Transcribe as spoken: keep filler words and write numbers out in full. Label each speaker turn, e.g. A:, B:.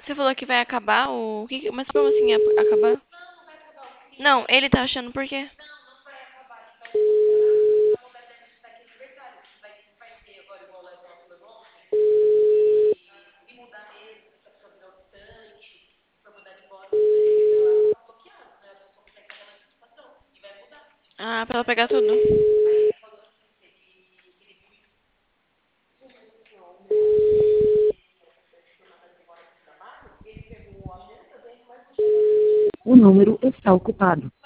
A: Você falou que vai acabar o... o que que- Mas como assim ia acabar? Não, ele tá achando por quê? Ah, pra ela pegar tudo.
B: O número está ocupado.